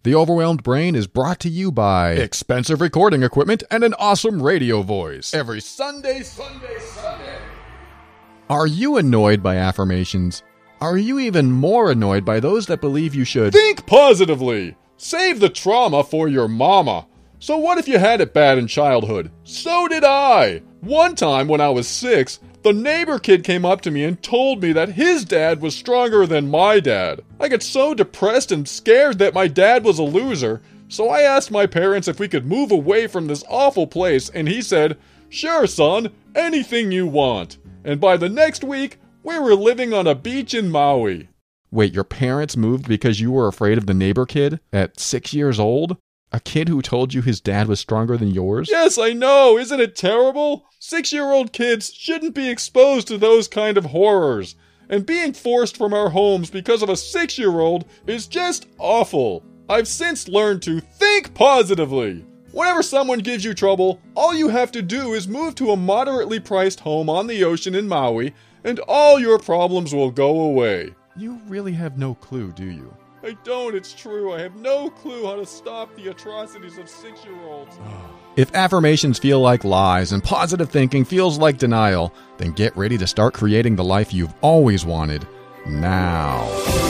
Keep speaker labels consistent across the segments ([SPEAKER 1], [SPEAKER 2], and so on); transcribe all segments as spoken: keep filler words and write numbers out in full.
[SPEAKER 1] The Overwhelmed Brain is brought to you by expensive recording equipment and an awesome radio voice. Every Sunday, Sunday, Sunday. Are you annoyed by affirmations? Are you even more annoyed by those that believe you should think positively? Save the trauma for your mama. So what if you had it bad in childhood? So did I. One time when I was six, the neighbor kid came up to me and told me that his dad was stronger than my dad. I got so depressed and scared that my dad was a loser, so I asked my parents if we could move away from this awful place, and he said, "Sure, son, anything you want." And by the next week, we were living on a beach in Maui. Wait, your parents moved because you were afraid of the neighbor kid at six years old? A kid who told you his dad was stronger than yours? Yes, I know. Isn't it terrible? Six-year-old kids shouldn't be exposed to those kind of horrors. And being forced from our homes because of a six-year-old is just awful. I've since learned to think positively. Whenever someone gives you trouble, all you have to do is move to a moderately priced home on the ocean in Maui, and all your problems will go away. You really have no clue, do you? I don't, it's true. I have no clue how to stop the atrocities of six-year-olds. If affirmations feel like lies and positive thinking feels like denial, then get ready to start creating the life you've always wanted now.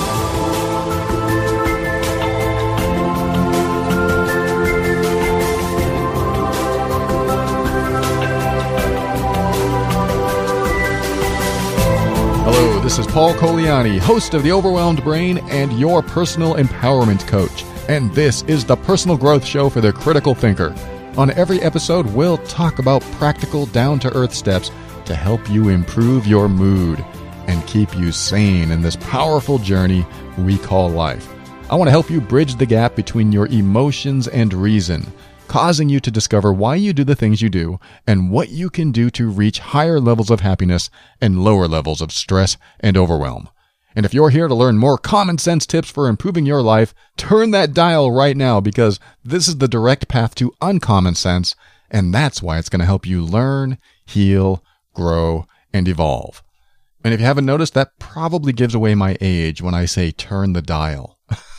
[SPEAKER 1] Hello, this is Paul Coliani, host of The Overwhelmed Brain and your personal empowerment coach. And this is the personal growth show for the critical thinker. On every episode, we'll talk about practical, down-to-earth steps to help you improve your mood and keep you sane in this powerful journey we call life. I want to help you bridge the gap between your emotions and reason, causing you to discover why you do the things you do and what you can do to reach higher levels of happiness and lower levels of stress and overwhelm. And if you're here to learn more common sense tips for improving your life, turn that dial right now, because this is the direct path to uncommon sense, and that's why it's going to help you learn, heal, grow, and evolve. And if you haven't noticed, that probably gives away my age when I say turn the dial.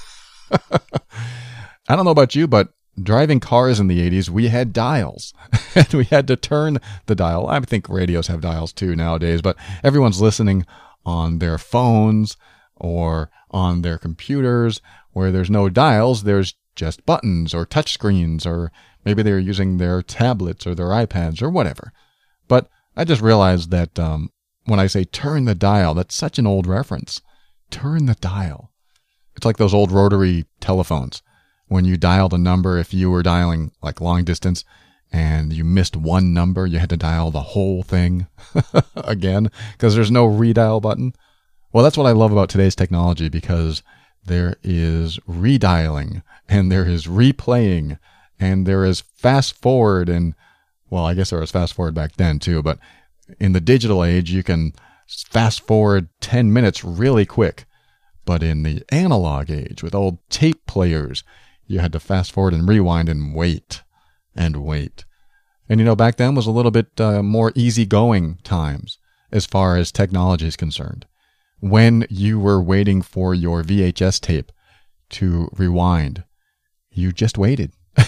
[SPEAKER 1] I don't know about you, but driving cars in the eighties, we had dials, and we had to turn the dial. I think radios have dials too nowadays, but everyone's listening on their phones or on their computers where there's no dials, there's just buttons or touch screens, or maybe they're using their tablets or their iPads or whatever. But I just realized that um, when I say turn the dial, that's such an old reference. Turn the dial. It's like those old rotary telephones. When you dialed a number, if you were dialing like long distance and you missed one number, you had to dial the whole thing again because there's no redial button. Well, that's what I love about today's technology, because there is redialing and there is replaying and there is fast forward. And well, I guess there was fast forward back then too, but in the digital age, you can fast forward ten minutes really quick. But in the analog age with old tape players, you had to fast forward and rewind and wait and wait. And, you know, back then was a little bit uh, more easygoing times as far as technology is concerned. When you were waiting for your V H S tape to rewind, you just waited.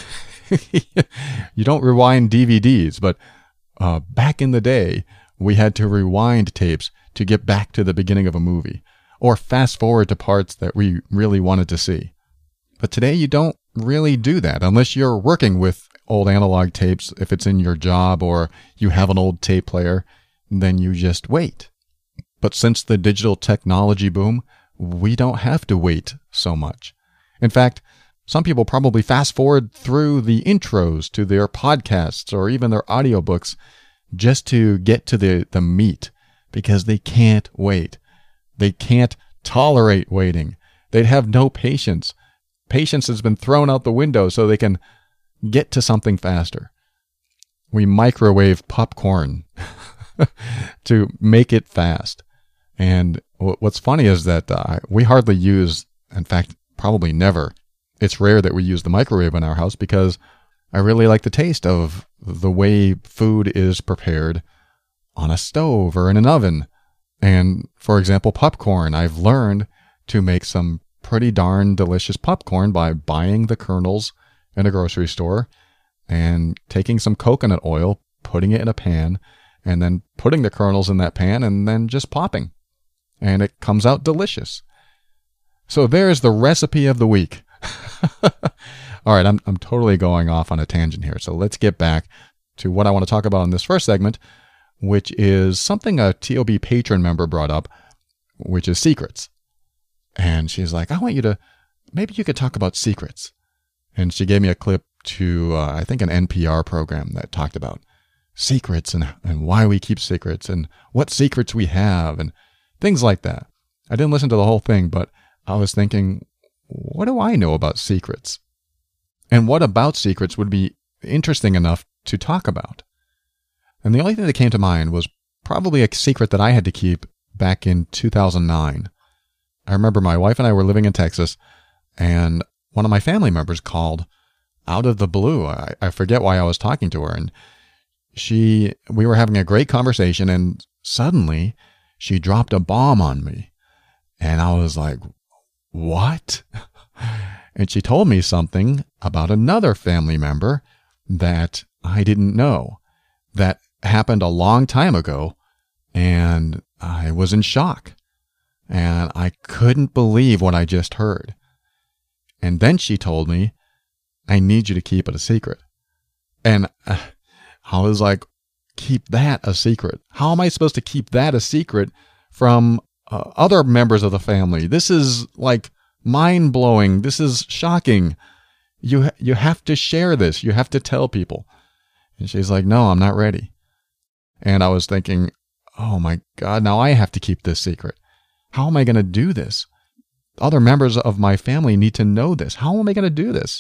[SPEAKER 1] You don't rewind D V Ds, but uh, back in the day, we had to rewind tapes to get back to the beginning of a movie, or fast forward to parts that we really wanted to see. But today you don't really do that unless you're working with old analog tapes. If it's in your job or you have an old tape player, then you just wait. But since the digital technology boom, we don't have to wait so much. In fact, some people probably fast forward through the intros to their podcasts or even their audiobooks just to get to the, the meat, because they can't wait. They can't tolerate waiting. They'd have no patience. Patience has been thrown out the window so they can get to something faster. We microwave popcorn to make it fast. And what's funny is that uh, we hardly use, in fact, probably never. It's rare that we use the microwave in our house because I really like the taste of the way food is prepared on a stove or in an oven. And for example, popcorn, I've learned to make some pretty darn delicious popcorn by buying the kernels in a grocery store and taking some coconut oil, putting it in a pan, and then putting the kernels in that pan and then just popping. And it comes out delicious. So there's the recipe of the week. All right, I'm I'm totally going off on a tangent here. So let's get back to what I want to talk about in this first segment, which is something a T O B patron member brought up, which is secrets. And she's like, I want you to, maybe you could talk about secrets. And she gave me a clip to, uh, I think, an N P R program that talked about secrets and, and why we keep secrets and what secrets we have and things like that. I didn't listen to the whole thing, but I was thinking, what do I know about secrets? And what about secrets would be interesting enough to talk about? And the only thing that came to mind was probably a secret that I had to keep back in two thousand nine. I remember my wife and I were living in Texas, and one of my family members called out of the blue. I, I forget why I was talking to her, and she, we were having a great conversation, and suddenly she dropped a bomb on me. And I was like, what? And she told me something about another family member that I didn't know, that happened a long time ago, and I was in shock. And I couldn't believe what I just heard. And then she told me, I need you to keep it a secret. And uh, I was like, keep that a secret? How am I supposed to keep that a secret from uh, other members of the family? This is like mind-blowing. This is shocking. You ha- you have to share this. You have to tell people. And she's like, no, I'm not ready. And I was thinking, oh my God, now I have to keep this secret. How am I going to do this? Other members of my family need to know this. How am I going to do this?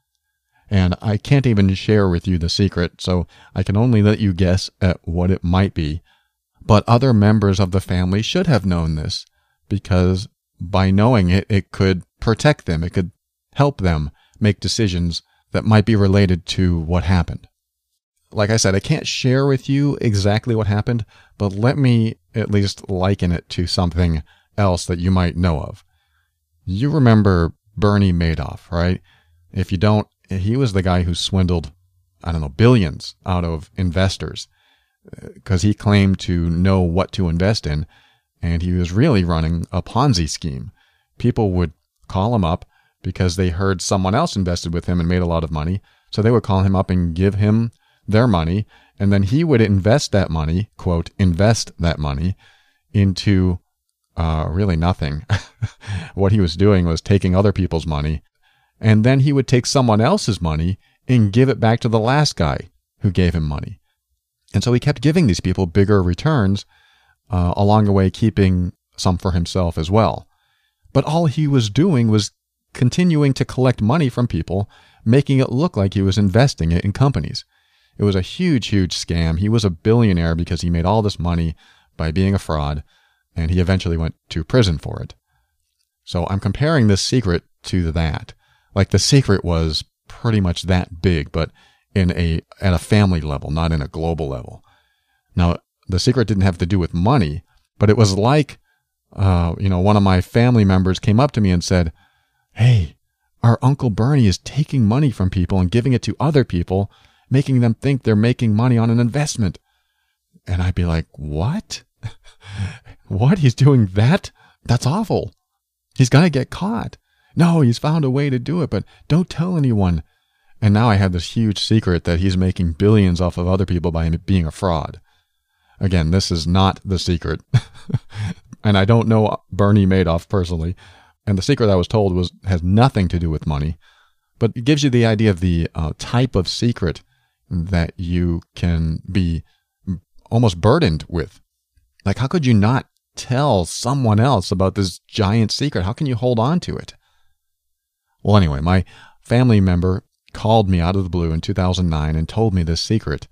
[SPEAKER 1] And I can't even share with you the secret, so I can only let you guess at what it might be. But other members of the family should have known this, because by knowing it, it could protect them. It could help them make decisions that might be related to what happened. Like I said, I can't share with you exactly what happened, but let me at least liken it to something else that you might know of. You remember Bernie Madoff, right? If you don't, he was the guy who swindled, I don't know, billions out of investors because he claimed to know what to invest in, and he was really running a Ponzi scheme. People would call him up because they heard someone else invested with him and made a lot of money, so they would call him up and give him their money, and then he would invest that money, quote, invest that money into uh, really nothing. What he was doing was taking other people's money, and then he would take someone else's money and give it back to the last guy who gave him money. And so he kept giving these people bigger returns, uh, along the way keeping some for himself as well. But all he was doing was continuing to collect money from people, making it look like he was investing it in companies. It was a huge, huge scam. He was a billionaire because he made all this money by being a fraud, and he eventually went to prison for it. So I'm comparing this secret to that. Like, the secret was pretty much that big, but in a at a family level, not in a global level. Now, the secret didn't have to do with money, but it was like, uh, you know, one of my family members came up to me and said, hey, our Uncle Bernie is taking money from people and giving it to other people, making them think they're making money on an investment. And I'd be like, what? What? He's doing that? That's awful. He's got to get caught. No, he's found a way to do it, but don't tell anyone. And now I have this huge secret that he's making billions off of other people by being a fraud. Again, this is not the secret. And I don't know Bernie Madoff personally. And the secret I was told was has nothing to do with money. But it gives you the idea of the uh, type of secret that you can be almost burdened with. Like, how could you not tell someone else about this giant secret? How can you hold on to it? Well, anyway, my family member called me out of the blue in two thousand nine and told me this secret.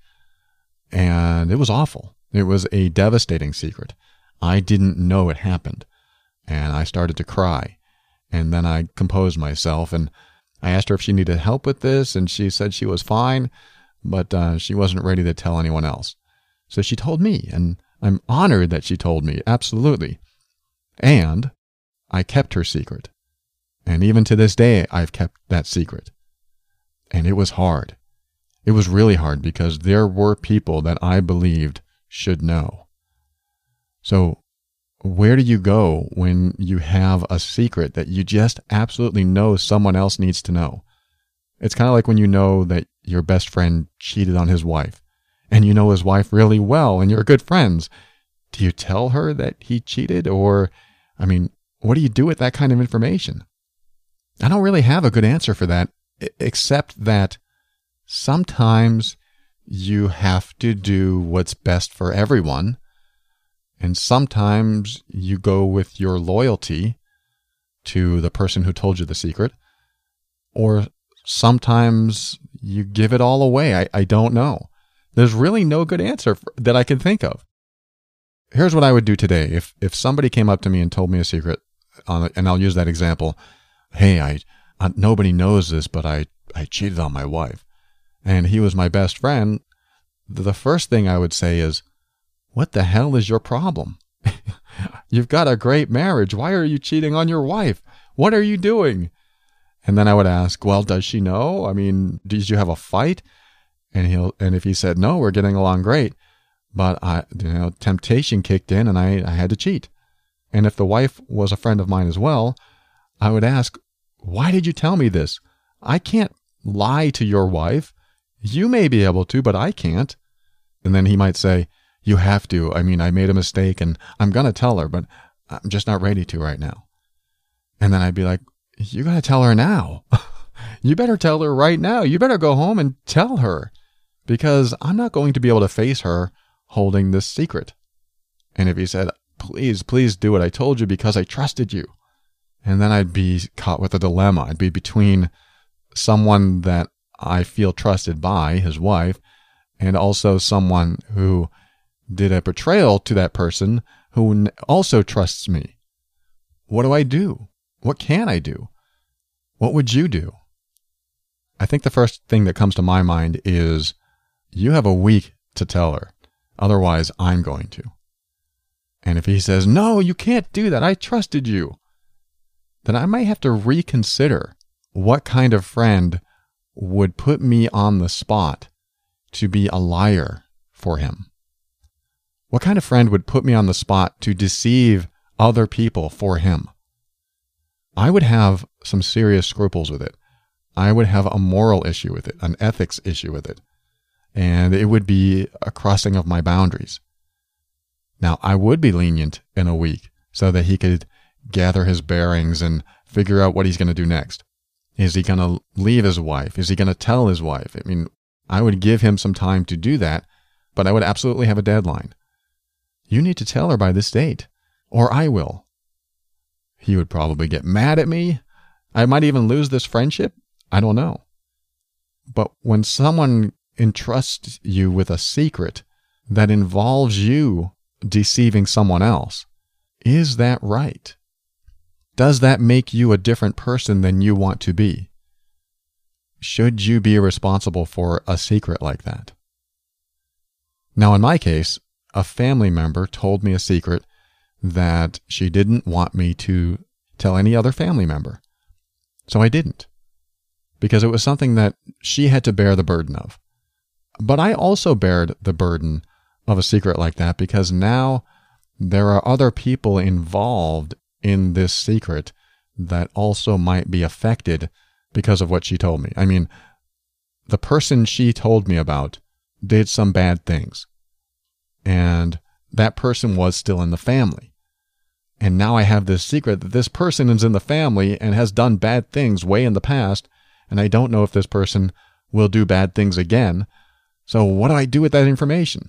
[SPEAKER 1] And it was awful. It was a devastating secret. I didn't know it happened. And I started to cry. And then I composed myself, and I asked her if she needed help with this, and she said she was fine, but uh, she wasn't ready to tell anyone else. So she told me, and I'm honored that she told me, absolutely. And I kept her secret. And even to this day, I've kept that secret. And it was hard. It was really hard because there were people that I believed should know. So where do you go when you have a secret that you just absolutely know someone else needs to know? It's kind of like when you know that your best friend cheated on his wife, and you know his wife really well, and you're good friends. Do you tell her that he cheated? Or, I mean, what do you do with that kind of information? I don't really have a good answer for that, except that sometimes you have to do what's best for everyone. And sometimes you go with your loyalty to the person who told you the secret. Or sometimes you give it all away. I, I don't know. There's really no good answer for, that I can think of. Here's what I would do today. If if somebody came up to me and told me a secret, on, and I'll use that example. Hey, I, I nobody knows this, but I, I cheated on my wife. And he was my best friend. The first thing I would say is, what the hell is your problem? You've got a great marriage. Why are you cheating on your wife? What are you doing? And then I would ask, well, does she know? I mean, did you have a fight? And he'll, and if he said, no, we're getting along great, but I, you know, temptation kicked in and I, I had to cheat. And if the wife was a friend of mine as well, I would ask, why did you tell me this? I can't lie to your wife. You may be able to, but I can't. And then he might say, you have to. I mean, I made a mistake and I'm going to tell her, but I'm just not ready to right now. And then I'd be like, you got to tell her now. You better tell her right now. You better go home and tell her, because I'm not going to be able to face her holding this secret. And if he said, please, please do what I told you because I trusted you. And then I'd be caught with a dilemma. I'd be between someone that I feel trusted by, his wife, and also someone who did a betrayal to that person who also trusts me. What do I do? What can I do? What would you do? I think the first thing that comes to my mind is you have a week to tell her. Otherwise, I'm going to. And if he says, no, you can't do that, I trusted you, then I might have to reconsider what kind of friend would put me on the spot to be a liar for him. What kind of friend would put me on the spot to deceive other people for him? I would have some serious scruples with it. I would have a moral issue with it, an ethics issue with it. And it would be a crossing of my boundaries. Now, I would be lenient in a week so that he could gather his bearings and figure out what he's going to do next. Is he going to leave his wife? Is he going to tell his wife? I mean, I would give him some time to do that, but I would absolutely have a deadline. You need to tell her by this date, or I will. He would probably get mad at me. I might even lose this friendship. I don't know. But when someone entrusts you with a secret that involves you deceiving someone else, is that right? Does that make you a different person than you want to be? Should you be responsible for a secret like that? Now, in my case, a family member told me a secret that she didn't want me to tell any other family member. So I didn't, because it was something that she had to bear the burden of. But I also bared the burden of a secret like that because now there are other people involved in this secret that also might be affected because of what she told me. I mean, the person she told me about did some bad things, and that person was still in the family. And now I have this secret that this person is in the family and has done bad things way in the past, and I don't know if this person will do bad things again. So what do I do with that information?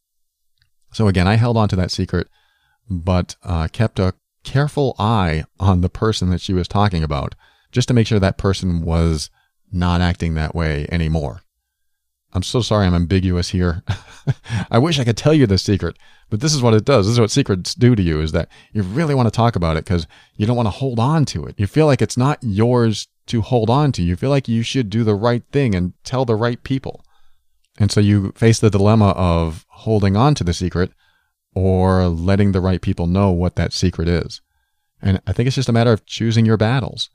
[SPEAKER 1] So again, I held on to that secret, but uh, kept a careful eye on the person that she was talking about, just to make sure that person was not acting that way anymore. I'm so sorry I'm ambiguous here. I wish I could tell you the secret, but this is what it does. This is what secrets do to you, is that you really want to talk about it because you don't want to hold on to it. You feel like it's not yours to hold on to. You feel like you should do the right thing and tell the right people. And so you face the dilemma of holding on to the secret or letting the right people know what that secret is. And I think it's just a matter of choosing your battles.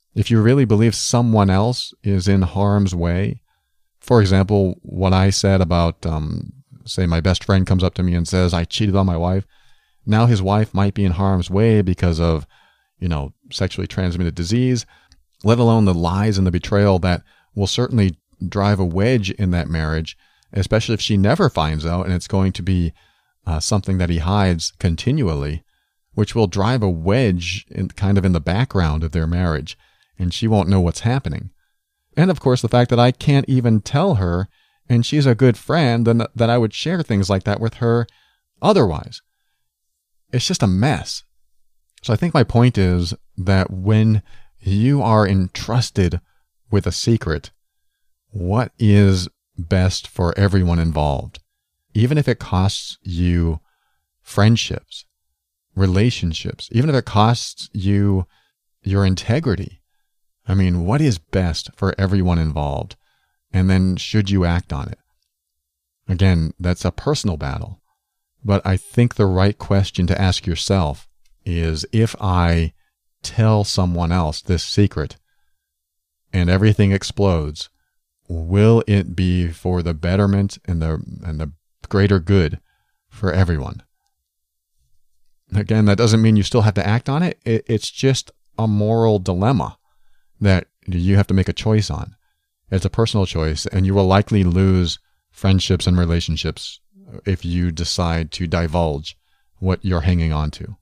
[SPEAKER 1] If you really believe someone else is in harm's way, for example, what I said about, um, say my best friend comes up to me and says, I cheated on my wife. Now his wife might be in harm's way because of, you know, sexually transmitted disease, let alone the lies and the betrayal that will certainly drive a wedge in that marriage, especially if she never finds out and it's going to be uh, something that he hides continually, which will drive a wedge in, kind of in the background of their marriage, and she won't know what's happening. And of course, the fact that I can't even tell her, and she's a good friend, and that I would share things like that with her otherwise. It's just a mess. So I think my point is that when you are entrusted with a secret, what is best for everyone involved? Even if it costs you friendships, relationships, even if it costs you your integrity. I mean, what is best for everyone involved? And then should you act on it? Again, that's a personal battle. But I think the right question to ask yourself is, if I tell someone else this secret and everything explodes, will it be for the betterment and the and the greater good for everyone? Again, that doesn't mean you still have to act on it. it it's just a moral dilemma that you have to make a choice on. It's a personal choice, and you will likely lose friendships and relationships if you decide to divulge what you're hanging on to.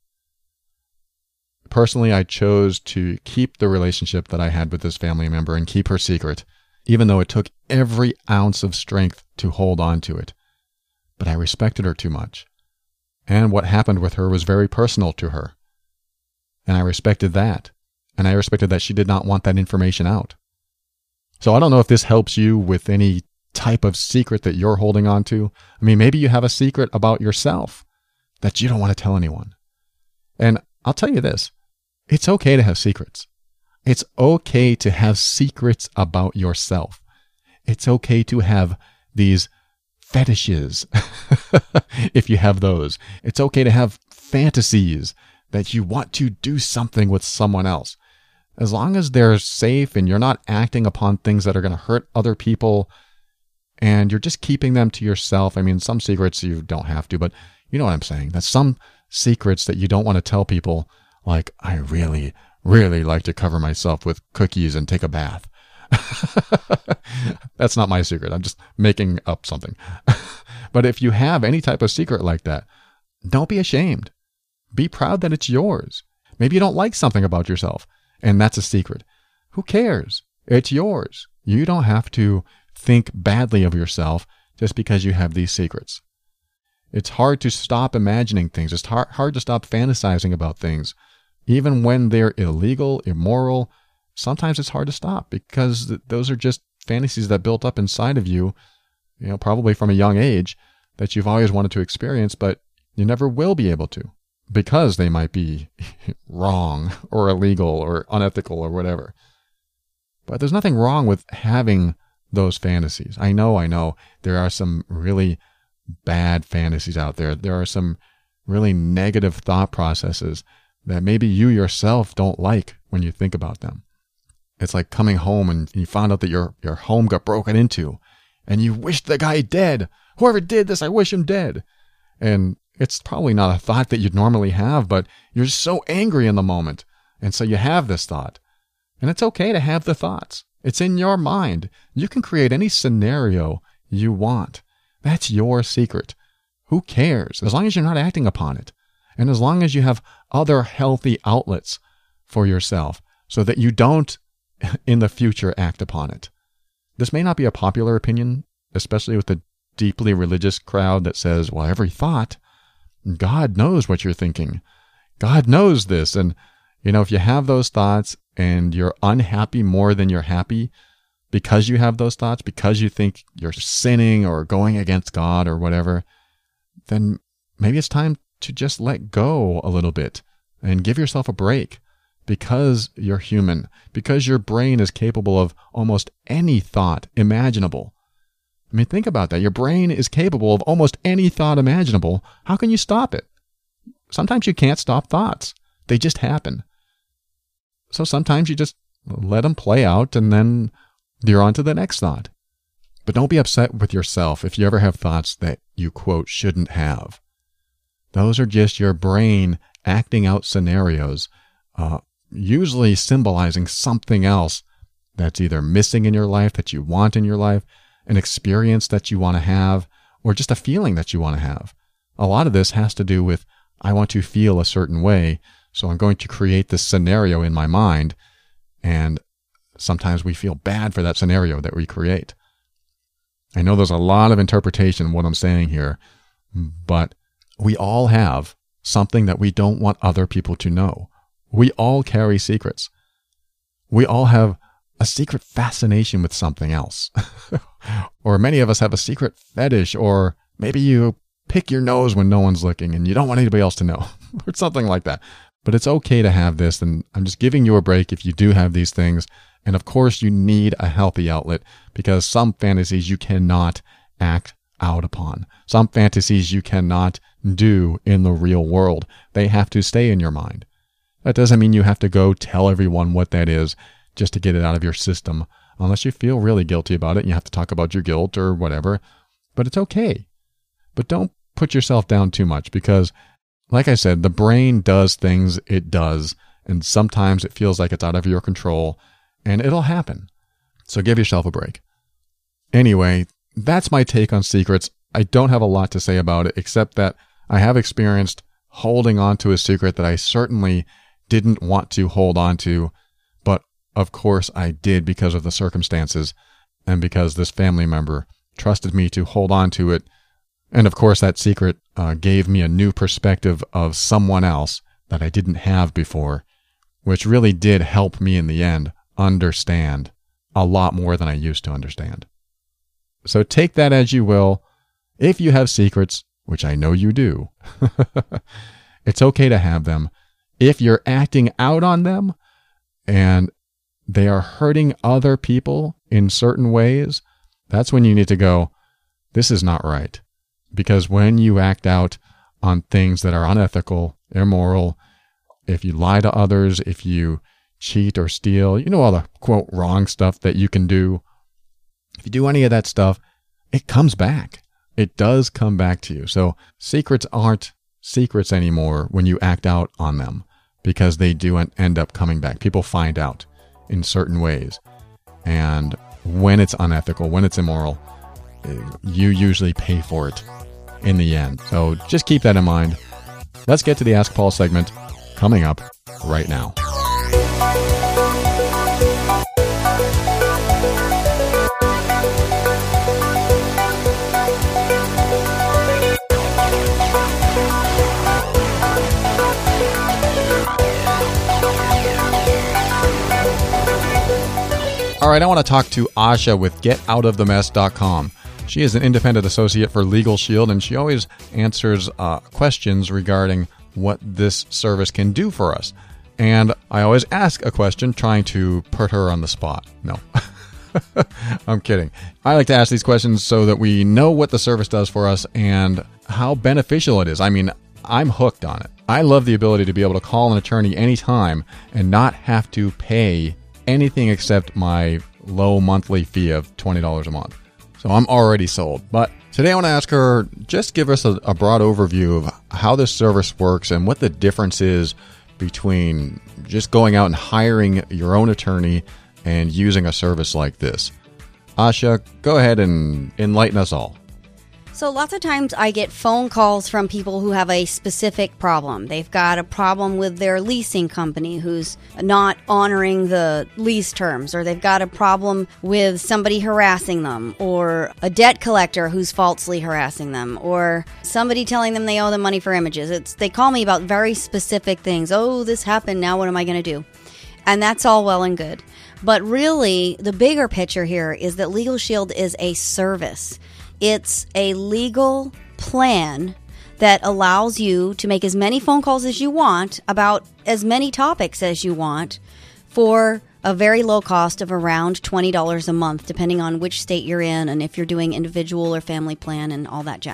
[SPEAKER 1] Personally, I chose to keep the relationship that I had with this family member and keep her secret, even though it took every ounce of strength to hold on to it. But I respected her too much. And what happened with her was very personal to her. And I respected that. And I respected that she did not want that information out. So I don't know if this helps you with any type of secret that you're holding on to. I mean, maybe you have a secret about yourself that you don't want to tell anyone. And I'll tell you this, it's okay to have secrets. It's okay to have secrets about yourself. It's okay to have these fetishes, if you have those. It's okay to have fantasies that you want to do something with someone else. As long as they're safe and you're not acting upon things that are going to hurt other people and you're just keeping them to yourself. I mean, some secrets you don't have to, but you know what I'm saying. That's some secrets that you don't want to tell people, like, I really, really like to cover myself with cookies and take a bath. That's not my secret. I'm just making up something. But if you have any type of secret like that, don't be ashamed. Be proud that it's yours. Maybe you don't like something about yourself, and that's a secret. Who cares? It's yours. You don't have to think badly of yourself just because you have these secrets. It's hard to stop imagining things. It's hard, hard to stop fantasizing about things. Even when they're illegal, immoral, sometimes it's hard to stop because th- those are just fantasies that built up inside of you, you know, probably from a young age, that you've always wanted to experience, but you never will be able to because they might be wrong or illegal or unethical or whatever. But there's nothing wrong with having those fantasies. I know, I know, there are some really bad fantasies out there. There are some really negative thought processes that maybe you yourself don't like when you think about them. It's like coming home and you found out that your, your home got broken into and you wish the guy dead. Whoever did this, I wish him dead. And it's probably not a thought that you'd normally have, but you're just so angry in the moment. And so you have this thought. And it's okay to have the thoughts. It's in your mind. You can create any scenario you want. That's your secret. Who cares? As long as you're not acting upon it. And as long as you have other healthy outlets for yourself so that you don't in the future act upon it. This may not be a popular opinion, especially with the deeply religious crowd that says, well, every thought, God knows what you're thinking. God knows this. And, you know, if you have those thoughts and you're unhappy more than you're happy because you have those thoughts, because you think you're sinning or going against God or whatever, then maybe it's time to just let go a little bit and give yourself a break. Because you're human, because your brain is capable of almost any thought imaginable. I mean, think about that. Your brain is capable of almost any thought imaginable. How can you stop it? Sometimes you can't stop thoughts. They just happen. So sometimes you just let them play out, and then you're on to the next thought. But don't be upset with yourself if you ever have thoughts that you, quote, shouldn't have. Those are just your brain acting out scenarios, uh, usually symbolizing something else that's either missing in your life, that you want in your life, an experience that you want to have, or just a feeling that you want to have. A lot of this has to do with, I want to feel a certain way, so I'm going to create this scenario in my mind, and sometimes we feel bad for that scenario that we create. I know there's a lot of interpretation of what I'm saying here, but we all have something that we don't want other people to know. We all carry secrets. We all have a secret fascination with something else. Or many of us have a secret fetish, or maybe you pick your nose when no one's looking and you don't want anybody else to know, or something like that. But it's okay to have this, and I'm just giving you a break if you do have these things. And of course, you need a healthy outlet, because some fantasies you cannot act out upon. Some fantasies you cannot do in the real world. They have to stay in your mind. That doesn't mean you have to go tell everyone what that is just to get it out of your system, unless you feel really guilty about it and you have to talk about your guilt or whatever. But it's okay. But don't put yourself down too much, because, like I said, the brain does things it does, and sometimes it feels like it's out of your control, and it'll happen. So give yourself a break. Anyway, that's my take on secrets. I don't have a lot to say about it, except that I have experienced holding on to a secret that I certainly didn't want to hold on to, but of course I did because of the circumstances and because this family member trusted me to hold on to it. And of course that secret uh, gave me a new perspective of someone else that I didn't have before, which really did help me in the end understand a lot more than I used to understand. So take that as you will. If you have secrets, which I know you do, it's okay to have them. If you're acting out on them and they are hurting other people in certain ways, that's when you need to go, this is not right. Because when you act out on things that are unethical, immoral, if you lie to others, if you cheat or steal, you know, all the quote wrong stuff that you can do. If you do any of that stuff, it comes back. It does come back to you. So secrets aren't secrets anymore when you act out on them, because they do end up coming back. People find out in certain ways. And when it's unethical, when it's immoral, you usually pay for it in the end. So just keep that in mind. Let's get to the Ask Paul segment coming up right now. All right, I want to talk to Asha with get out of the mess dot com. She is an independent associate for Legal Shield, and she always answers uh, questions regarding what this service can do for us. And I always ask a question trying to put her on the spot. No, I'm kidding. I like to ask these questions so that we know what the service does for us and how beneficial it is. I mean, I'm hooked on it. I love the ability to be able to call an attorney anytime and not have to pay anything except my low monthly fee of twenty dollars a month. So I'm already sold. But today I want to ask her, just give us a, a broad overview of how this service works and what the difference is between just going out and hiring your own attorney and using a service like this. Asha, go ahead and enlighten us all.
[SPEAKER 2] So lots of times I get phone calls from people who have a specific problem. They've got a problem with their leasing company who's not honoring the lease terms, or they've got a problem with somebody harassing them, or a debt collector who's falsely harassing them, or somebody telling them they owe them money for images. It's they call me about very specific things. Oh, this happened. Now what am I going to do? And that's all well and good. But really, the bigger picture here is that Legal Shield is a service. It's a legal plan that allows you to make as many phone calls as you want about as many topics as you want for a very low cost of around twenty dollars a month, depending on which state you're in and if you're doing individual or family plan and all that jazz.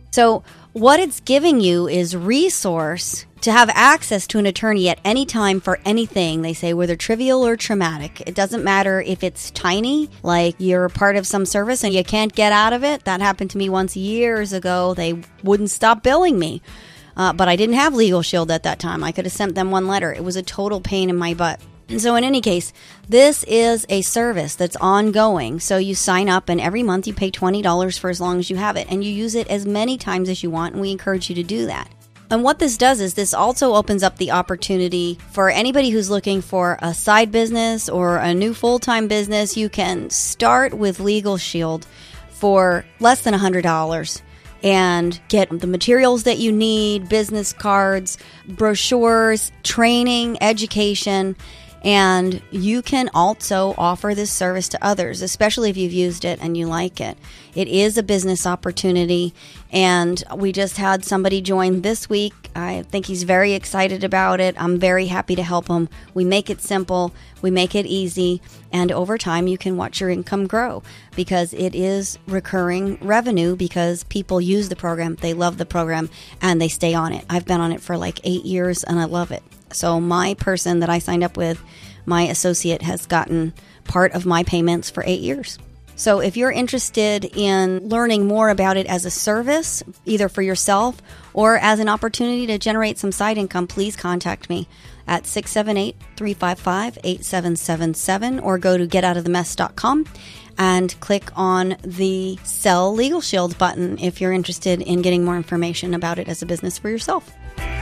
[SPEAKER 2] So what it's giving you is resource to have access to an attorney at any time for anything, they say, whether trivial or traumatic. It doesn't matter if it's tiny, like you're a part of some service and you can't get out of it. That happened to me once years ago. They wouldn't stop billing me. Uh, but I didn't have Legal Shield at that time. I could have sent them one letter. It was a total pain in my butt. And so in any case, this is a service that's ongoing. So you sign up and every month you pay twenty dollars for as long as you have it. And you use it as many times as you want. And we encourage you to do that. And what this does is this also opens up the opportunity for anybody who's looking for a side business or a new full-time business. You can start with Legal Shield for less than one hundred dollars. And get the materials that you need, business cards, brochures, training, education. And you can also offer this service to others, especially if you've used it and you like it. It is a business opportunity. And we just had somebody join this week. I think he's very excited about it. I'm very happy to help him. We make it simple. We make it easy. And over time, you can watch your income grow because it is recurring revenue because people use the program. They love the program and they stay on it. I've been on it for like eight years and I love it. So my person that I signed up with, my associate, has gotten part of my payments for eight years. So if you're interested in learning more about it as a service, either for yourself or as an opportunity to generate some side income, please contact me at six seven eight, three five five, eight seven seven seven or go to get out of the mess dot com and click on the Sell Legal Shield button if you're interested in getting more information about it as a business for yourself.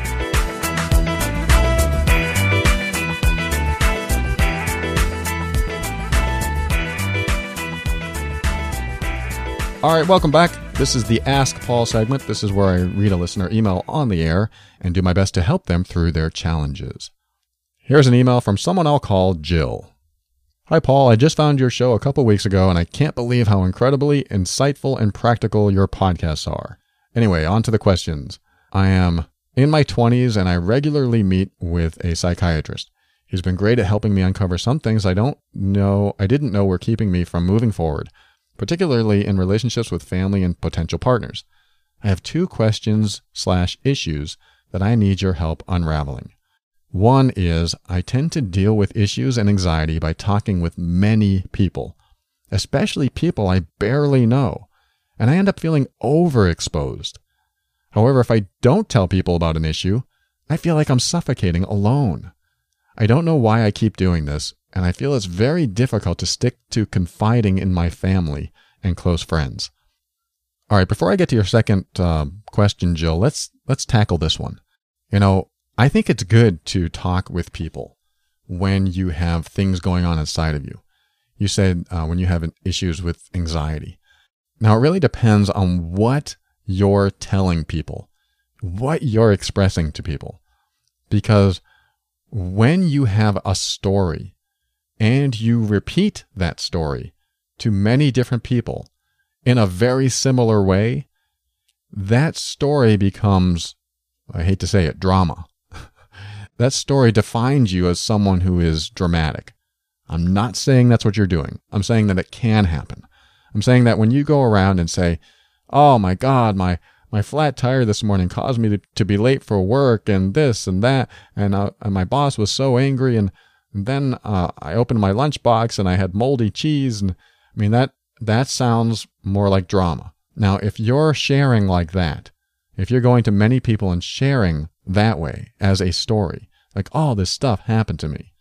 [SPEAKER 1] All right, welcome back. This is the Ask Paul segment. This is where I read a listener email on the air and do my best to help them through their challenges. Here's an email from someone I'll call Jill. Hi, Paul. I just found your show a couple weeks ago, and I can't believe how incredibly insightful and practical your podcasts are. Anyway, on to the questions. I am in my twenties, and I regularly meet with a psychiatrist. He's been great at helping me uncover some things I don't know, I didn't know were keeping me from moving forward, particularly in relationships with family and potential partners. I have two questions slash issues that I need your help unraveling. One is I tend to deal with issues and anxiety by talking with many people, especially people I barely know, and I end up feeling overexposed. However, if I don't tell people about an issue, I feel like I'm suffocating alone. I don't know why I keep doing this, and I feel it's very difficult to stick to confiding in my family and close friends. All right, before I get to your second uh, question, Jill, let's let's tackle this one. You know, I think it's good to talk with people when you have things going on inside of you. You said uh, when you have issues with anxiety. Now, it really depends on what you're telling people, what you're expressing to people. Because when you have a story and you repeat that story to many different people in a very similar way, that story becomes, I hate to say it, drama. That story defines you as someone who is dramatic. I'm not saying that's what you're doing. I'm saying that it can happen. I'm saying that when you go around and say, oh my God, my my flat tire this morning caused me to, to be late for work and this and that, and, uh, and my boss was so angry, and, and then uh, I opened my lunchbox and I had moldy cheese, and I mean, that that sounds more like drama. Now, if you're sharing like that, if you're going to many people and sharing that way as a story, like, oh, this stuff happened to me,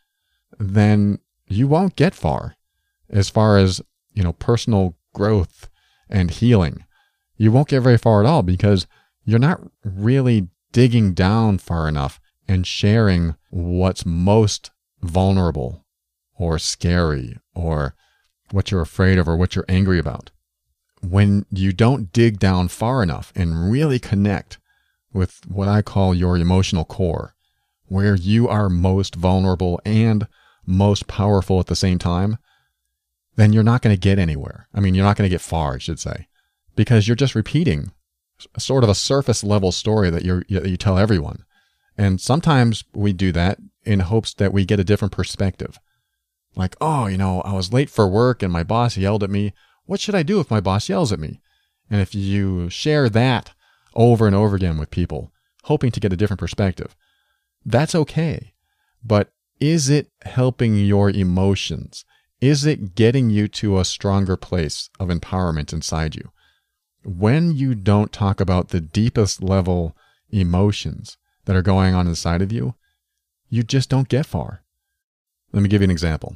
[SPEAKER 1] then you won't get far as far as, you know, personal growth and healing. You won't get very far at all because you're not really digging down far enough and sharing what's most vulnerable or scary or what you're afraid of or what you're angry about. When you don't dig down far enough and really connect with what I call your emotional core, where you are most vulnerable and most powerful at the same time, then you're not going to get anywhere. I mean, you're not going to get far, I should say, because you're just repeating sort of a surface level story that you that you tell everyone. And sometimes we do that in hopes that we get a different perspective. Like, oh, you know, I was late for work and my boss yelled at me. What should I do if my boss yells at me? And if you share that over and over again with people, hoping to get a different perspective. That's okay. But is it helping your emotions? Is it getting you to a stronger place of empowerment inside you? When you don't talk about the deepest level emotions that are going on inside of you, you just don't get far. Let me give you an example.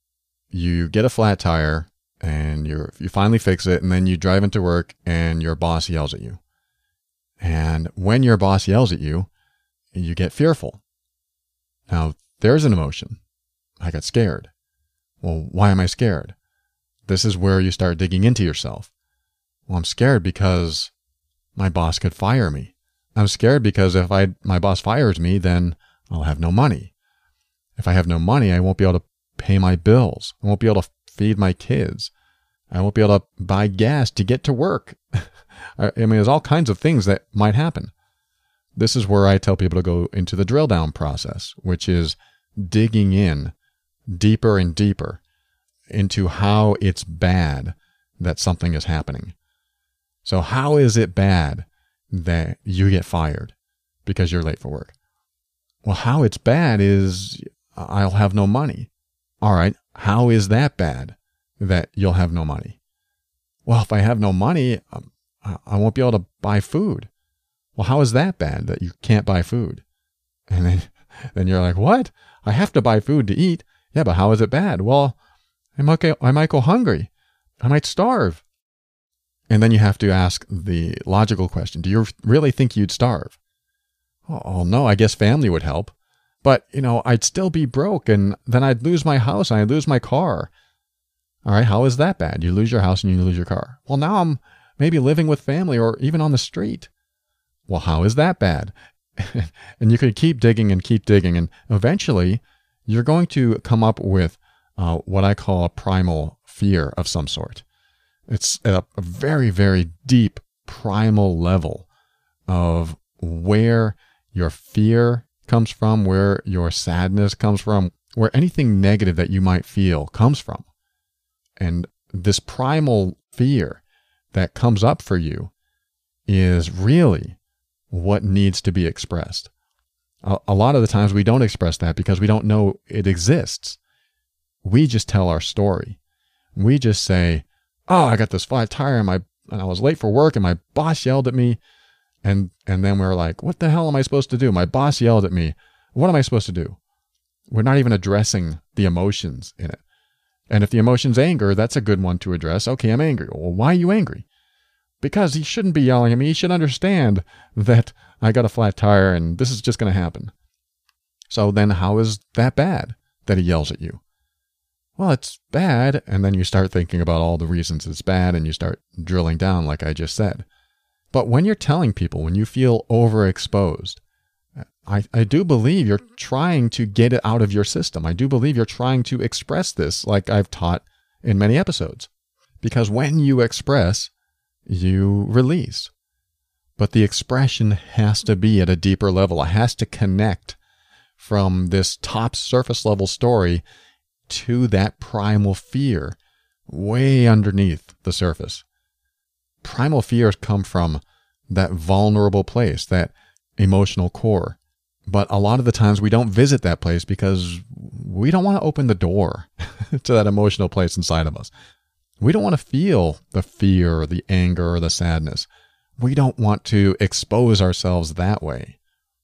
[SPEAKER 1] You get a flat tire and you you finally fix it, and then you drive into work and your boss yells at you. And when your boss yells at you, you get fearful. Now, there's an emotion. I got scared. Well, why am I scared? This is where you start digging into yourself. Well, I'm scared because my boss could fire me. I'm scared because if I my boss fires me, then I'll have no money. If I have no money, I won't be able to pay my bills. I won't be able to feed my kids. I won't be able to buy gas to get to work. I mean, there's all kinds of things that might happen. This is where I tell people to go into the drill down process, which is digging in deeper and deeper into how it's bad that something is happening. So how is it bad that you get fired because you're late for work? Well, how it's bad is I'll have no money. All right, how is that bad that you'll have no money? Well, if I have no money, I won't be able to buy food. Well, how is that bad that you can't buy food? And then, then you're like, what? I have to buy food to eat. Yeah, but how is it bad? Well, I might go, I might go hungry. I might starve. And then you have to ask the logical question. Do you really think you'd starve? Oh, no, I guess family would help. But, you know, I'd still be broke, and then I'd lose my house and I'd lose my car. All right, how is that bad? You lose your house and you lose your car. Well, now I'm maybe living with family or even on the street. Well, how is that bad? And you could keep digging and keep digging, and eventually you're going to come up with uh, what I call a primal fear of some sort. It's a, a very, very deep primal level of where your fear comes from, where your sadness comes from, where anything negative that you might feel comes from. And this primal fear that comes up for you is really what needs to be expressed. A, a lot of the times we don't express that because we don't know it exists. We just tell our story. We just say, oh, I got this flat tire and, my, and I was late for work and my boss yelled at me. And and then we're like, what the hell am I supposed to do? My boss yelled at me. What am I supposed to do? We're not even addressing the emotions in it. And if the emotion's anger, that's a good one to address. Okay, I'm angry. Well, why are you angry? Because he shouldn't be yelling at me. He should understand that I got a flat tire and this is just going to happen. So then how is that bad that he yells at you? Well, it's bad. And then you start thinking about all the reasons it's bad and you start drilling down like I just said. But when you're telling people, when you feel overexposed, I, I do believe you're trying to get it out of your system. I do believe you're trying to express this like I've taught in many episodes. Because when you express, you release. But the expression has to be at a deeper level. It has to connect from this top surface level story to that primal fear way underneath the surface. Primal fears come from that vulnerable place, that emotional core. But a lot of the times we don't visit that place because we don't want to open the door to that emotional place inside of us. We don't want to feel the fear or the anger or the sadness. We don't want to expose ourselves that way.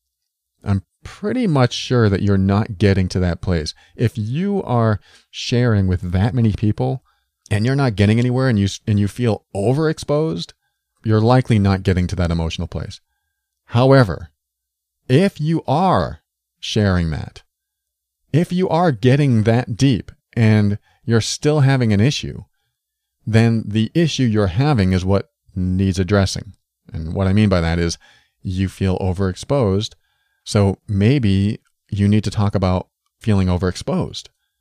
[SPEAKER 1] I'm pretty much sure that you're not getting to that place. If you are sharing with that many people and you're not getting anywhere and you and you feel overexposed, you're likely not getting to that emotional place. However, if you are sharing that, if you are getting that deep and you're still having an issue, then the issue you're having is what needs addressing. And what I mean by that is you feel overexposed. So maybe you need to talk about feeling overexposed.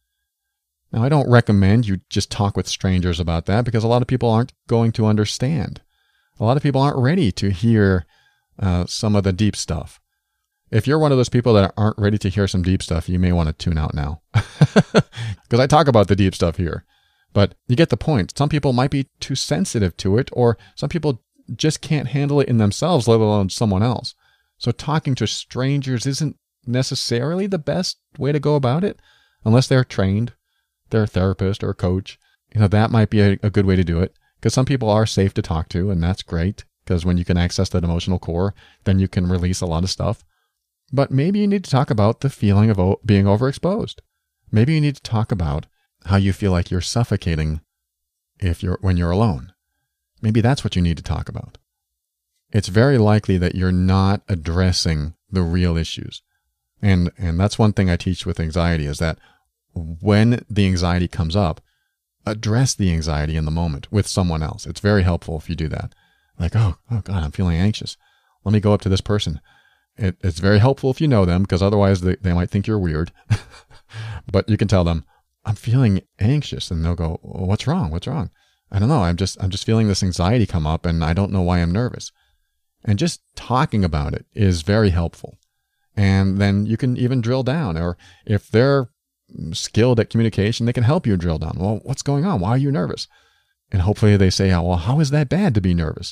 [SPEAKER 1] Now, I don't recommend you just talk with strangers about that because a lot of people aren't going to understand. A lot of people aren't ready to hear uh, some of the deep stuff. If you're one of those people that aren't ready to hear some deep stuff, you may want to tune out now. Because I talk about the deep stuff here. But you get the point. Some people might be too sensitive to it, or some people just can't handle it in themselves, let alone someone else. So talking to strangers isn't necessarily the best way to go about it, unless they're trained, they're a therapist or a coach. You know, that might be a, a good way to do it, because some people are safe to talk to, and that's great, because when you can access that emotional core, then you can release a lot of stuff. But maybe you need to talk about the feeling of o- being overexposed. Maybe you need to talk about how you feel like you're suffocating if you're when you're alone. Maybe that's what you need to talk about. It's very likely that you're not addressing the real issues. And and that's one thing I teach with anxiety, is that when the anxiety comes up, address the anxiety in the moment with someone else. It's very helpful if you do that. Like, oh, oh God, I'm feeling anxious. Let me go up to this person. It, it's very helpful if you know them, because otherwise they, they might think you're weird. But you can tell them, I'm feeling anxious. And they'll go, well, what's wrong? What's wrong? I don't know. I'm just, I'm just feeling this anxiety come up, and I don't know why I'm nervous. And just talking about it is very helpful. And then you can even drill down, or if they're skilled at communication, they can help you drill down. Well, what's going on? Why are you nervous? And hopefully they say, oh, well, how is that bad to be nervous?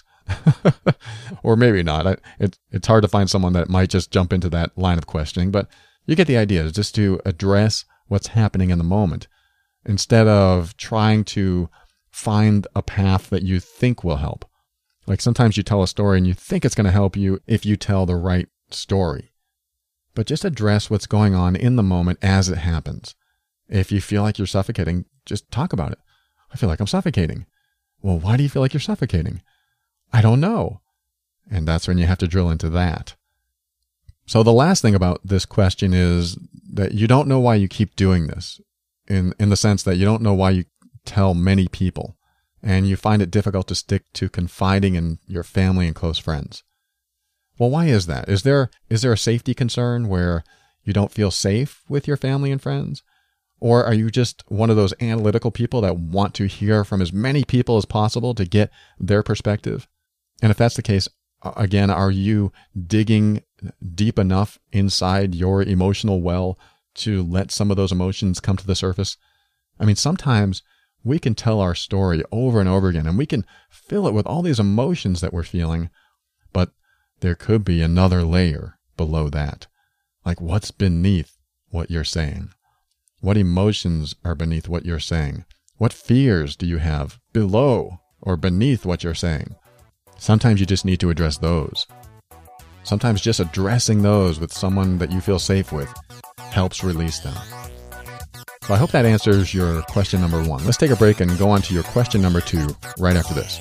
[SPEAKER 1] Or maybe not. I, it, it's hard to find someone that might just jump into that line of questioning, but you get the idea. It's just to address what's happening in the moment instead of trying to find a path that you think will help. Like sometimes you tell a story and you think it's going to help you if you tell the right story. But just address what's going on in the moment as it happens. If you feel like you're suffocating, just talk about it. I feel like I'm suffocating. Well, why do you feel like you're suffocating? I don't know. And that's when you have to drill into that. So the last thing about this question is that you don't know why you keep doing this, in, in the sense that you don't know why you tell many people, and you find it difficult to stick to confiding in your family and close friends. Well, why is that? Is there is there a safety concern where you don't feel safe with your family and friends? Or are you just one of those analytical people that want to hear from as many people as possible to get their perspective? And if that's the case, again, are you digging deep enough inside your emotional well to let some of those emotions come to the surface? I mean, sometimes we can tell our story over and over again, and we can fill it with all these emotions that we're feeling, but there could be another layer below that. Like, what's beneath what you're saying? What emotions are beneath what you're saying? What fears do you have below or beneath what you're saying? Sometimes you just need to address those. Sometimes just addressing those with someone that you feel safe with helps release them. So I hope that answers your question number one. Let's take a break and go on to your question number two right after this.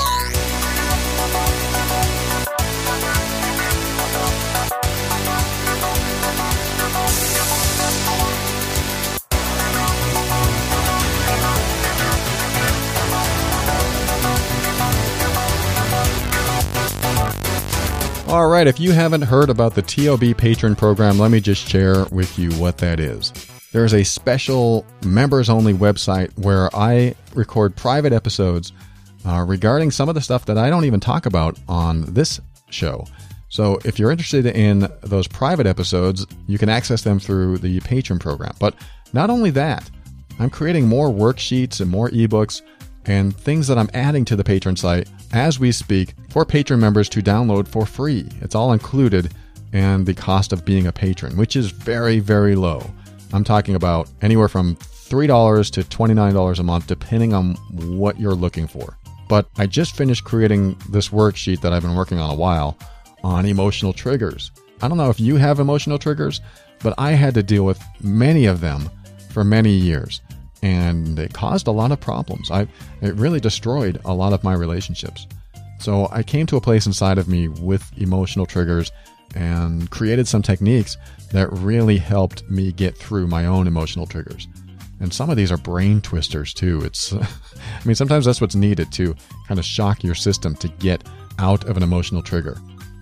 [SPEAKER 1] All right, if you haven't heard about the T O B Patron Program, let me just share with you what that is. There's a special members-only website where I record private episodes uh, regarding some of the stuff that I don't even talk about on this show. So if you're interested in those private episodes, you can access them through the Patron Program. But not only that, I'm creating more worksheets and more ebooks and things that I'm adding to the Patron site as we speak for Patron members to download for free. It's all included in the cost of being a patron, which is very, very low. I'm talking about anywhere from three dollars to twenty-nine dollars a month, depending on what you're looking for. But I just finished creating this worksheet that I've been working on a while on emotional triggers. I don't know if you have emotional triggers, but I had to deal with many of them for many years. And it caused a lot of problems. I, it really destroyed a lot of my relationships. So I came to a place inside of me with emotional triggers and created some techniques that really helped me get through my own emotional triggers. And some of these are brain twisters too. It's, I mean, sometimes that's what's needed to kind of shock your system to get out of an emotional trigger.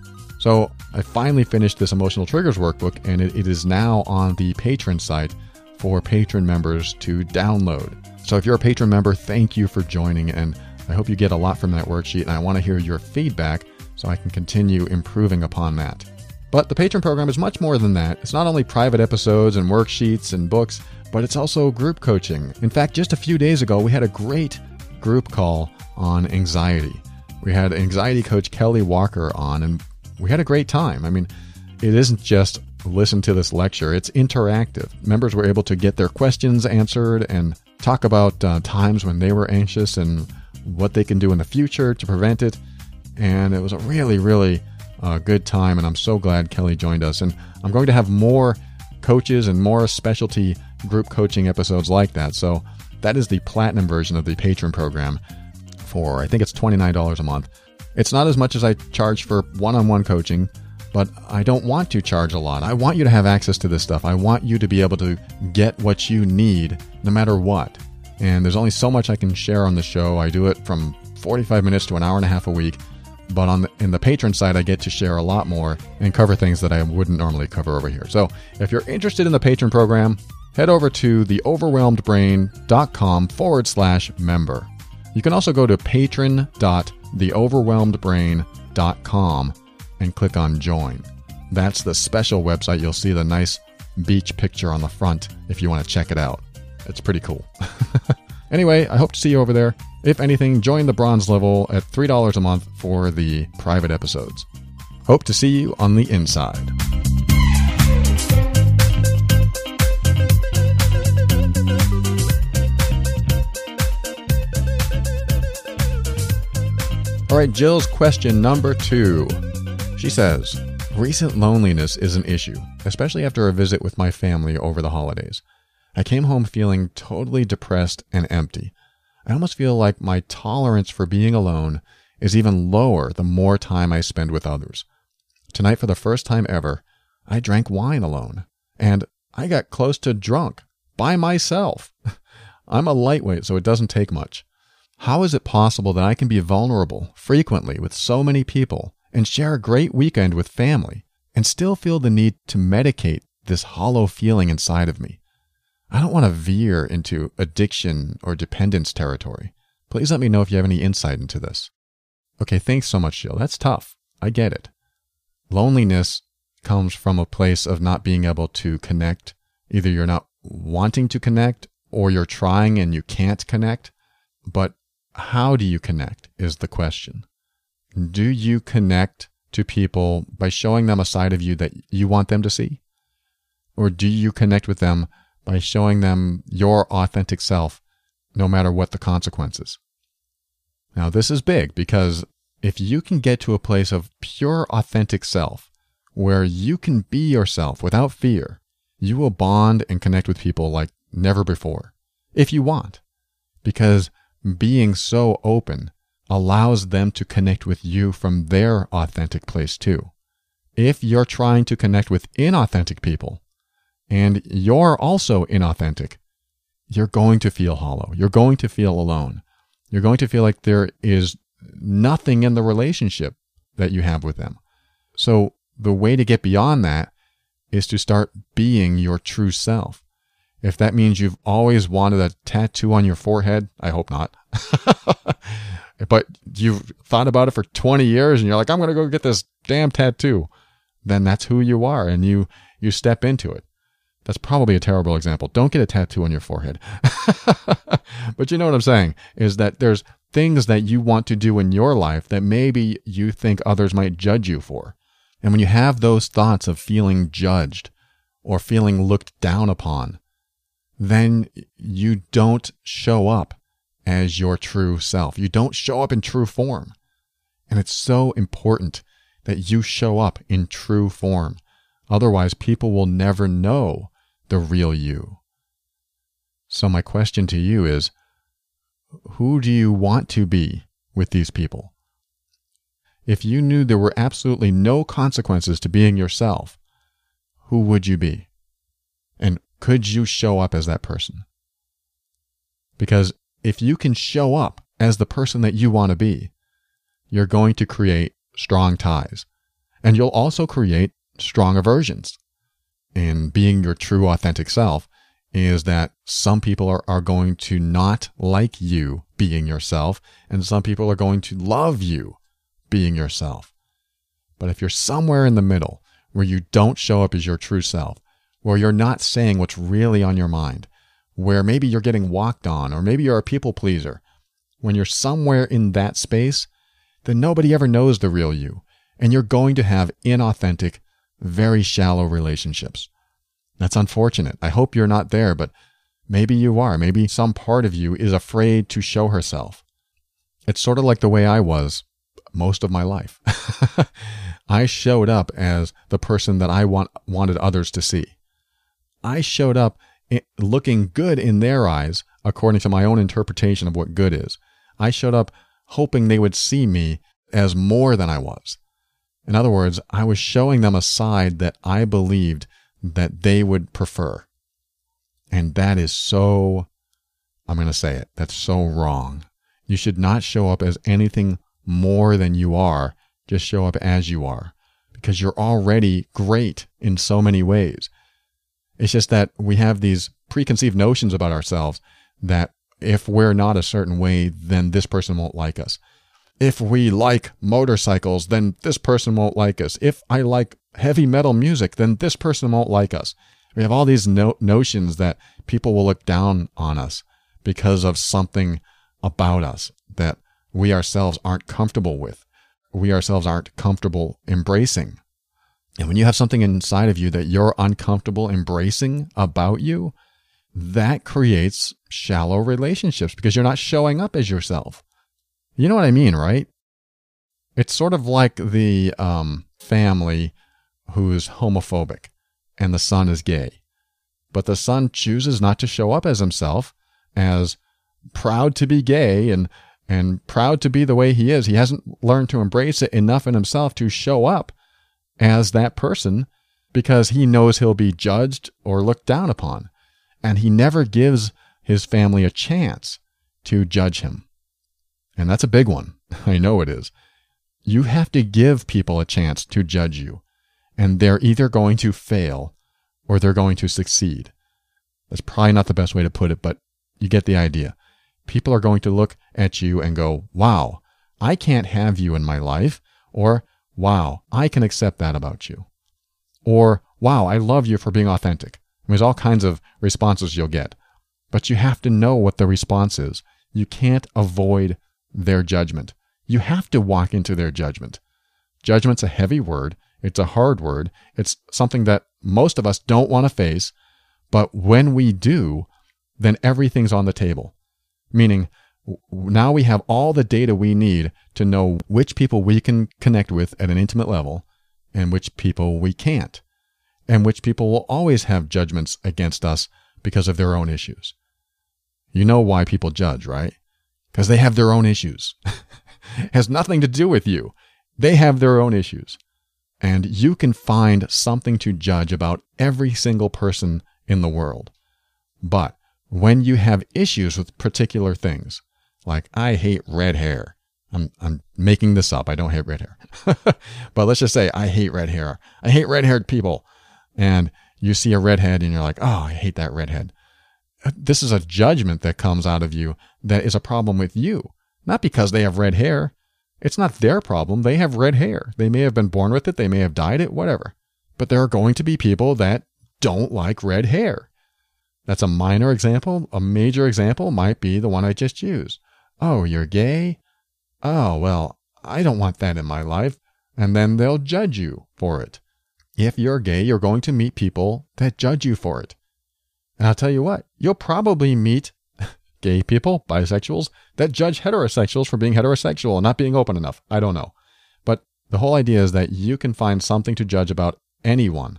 [SPEAKER 1] So I finally finished this emotional triggers workbook, and it, it is now on the Patron site for patron members to download. So if you're a patron member, thank you for joining, and I hope you get a lot from that worksheet, and I want to hear your feedback so I can continue improving upon that. But the Patron program is much more than that. It's not only private episodes and worksheets and books, but it's also group coaching. In fact, just a few days ago, we had a great group call on anxiety. We had anxiety coach Kelly Walker on, and we had a great time. I mean, it isn't just listen to this lecture. It's interactive. Members were able to get their questions answered and talk about uh, times when they were anxious and what they can do in the future to prevent it. And it was a really, really uh, good time, and I'm so glad Kelly joined us. And I'm going to have more coaches and more specialty group coaching episodes like that. So that is the platinum version of the Patreon program for, I think it's twenty-nine dollars a month. It's not as much as I charge for one-on-one coaching, but I don't want to charge a lot. I want you to have access to this stuff. I want you to be able to get what you need no matter what. And there's only so much I can share on the show. I do it from forty-five minutes to an hour and a half a week. But on the, in the Patreon side, I get to share a lot more and cover things that I wouldn't normally cover over here. So if you're interested in the Patreon program, head over to theoverwhelmedbrain.com forward slash member. You can also go to patron.theoverwhelmedbrain.com and click on join. That's the special website. You'll see the nice beach picture on the front if you want to check it out. It's pretty cool. Anyway, I hope to see you over there. If anything, join the bronze level at three dollars a month for the private episodes. Hope to see you on the inside. All right, Jill's question number two. She says, recent loneliness is an issue, especially after a visit with my family over the holidays. I came home feeling totally depressed and empty. I almost feel like my tolerance for being alone is even lower the more time I spend with others. Tonight, for the first time ever, I drank wine alone, and I got close to drunk by myself. I'm a lightweight, so it doesn't take much. How is it possible that I can be vulnerable frequently with so many people and share a great weekend with family and still feel the need to medicate this hollow feeling inside of me? I don't want to veer into addiction or dependence territory. Please let me know if you have any insight into this. Okay, thanks so much, Jill. That's tough. I get it. Loneliness comes from a place of not being able to connect. Either you're not wanting to connect or you're trying and you can't connect. But how do you connect is the question. Do you connect to people by showing them a side of you that you want them to see? Or do you connect with them by showing them your authentic self, no matter what the consequences? Now, this is big because if you can get to a place of pure authentic self, where you can be yourself without fear, you will bond and connect with people like never before, if you want. Because being so open allows them to connect with you from their authentic place too. If you're trying to connect with inauthentic people, and you're also inauthentic, you're going to feel hollow. You're going to feel alone. You're going to feel like there is nothing in the relationship that you have with them. So the way to get beyond that is to start being your true self. If that means you've always wanted a tattoo on your forehead, I hope not. But you've thought about it for twenty years and you're like, I'm going to go get this damn tattoo. Then that's who you are, and you you step into it. That's probably a terrible example. Don't get a tattoo on your forehead. But you know what I'm saying, is that there's things that you want to do in your life that maybe you think others might judge you for. And when you have those thoughts of feeling judged or feeling looked down upon, then you don't show up as your true self. You don't show up in true form. And it's so important that you show up in true form. Otherwise, people will never know the real you. So my question to you is, who do you want to be with these people? If you knew there were absolutely no consequences to being yourself, who would you be? And could you show up as that person? Because if you can show up as the person that you want to be, you're going to create strong ties. And you'll also create strong aversions. And being your true authentic self is that some people are, are going to not like you being yourself, and some people are going to love you being yourself. But if you're somewhere in the middle where you don't show up as your true self, where you're not saying what's really on your mind, where maybe you're getting walked on, or maybe you're a people pleaser, when you're somewhere in that space, then nobody ever knows the real you. And you're going to have inauthentic, very shallow relationships. That's unfortunate. I hope you're not there, but maybe you are. Maybe some part of you is afraid to show herself. It's sort of like the way I was most of my life. I showed up as the person that I want, wanted others to see. I showed up looking good in their eyes, according to my own interpretation of what good is. I showed up hoping they would see me as more than I was. In other words, I was showing them a side that I believed that they would prefer. And that is so, I'm going to say it, that's so wrong. You should not show up as anything more than you are. Just show up as you are, because you're already great in so many ways. It's just that we have these preconceived notions about ourselves that if we're not a certain way, then this person won't like us. If we like motorcycles, then this person won't like us. If I like heavy metal music, then this person won't like us. We have all these no- notions that people will look down on us because of something about us that we ourselves aren't comfortable with. We ourselves aren't comfortable embracing. And when you have something inside of you that you're uncomfortable embracing about you, that creates shallow relationships because you're not showing up as yourself. You know what I mean, right? It's sort of like the um, family who's homophobic and the son is gay. But the son chooses not to show up as himself, as proud to be gay and and proud to be the way he is. He hasn't learned to embrace it enough in himself to show up as that person because he knows he'll be judged or looked down upon. And he never gives his family a chance to judge him. And that's a big one. I know it is. You have to give people a chance to judge you. And they're either going to fail or they're going to succeed. That's probably not the best way to put it, but you get the idea. People are going to look at you and go, wow, I can't have you in my life. Or, wow, I can accept that about you. Or, wow, I love you for being authentic. There's all kinds of responses you'll get. But you have to know what the response is. You can't avoid their judgment. You have to walk into their judgment. Judgment's a heavy word. It's a hard word. It's something that most of us don't want to face. But when we do, then everything's on the table. Meaning, now we have all the data we need to know which people we can connect with at an intimate level and which people we can't. And which people will always have judgments against us because of their own issues. You know why people judge, right? Because they have their own issues. It has nothing to do with you. They have their own issues. And you can find something to judge about every single person in the world. But when you have issues with particular things, like I hate red hair. I'm I'm making this up. I don't hate red hair. But let's just say I hate red hair. I hate red-haired people. And you see a redhead and you're like, oh, I hate that redhead. This is a judgment that comes out of you that is a problem with you. Not because they have red hair. It's not their problem. They have red hair. They may have been born with it. They may have dyed it, whatever. But there are going to be people that don't like red hair. That's a minor example. A major example might be the one I just used. Oh, you're gay? Oh, well, I don't want that in my life. And then they'll judge you for it. If you're gay, you're going to meet people that judge you for it. And I'll tell you what, you'll probably meet gay people, bisexuals, that judge heterosexuals for being heterosexual and not being open enough. I don't know. But the whole idea is that you can find something to judge about anyone.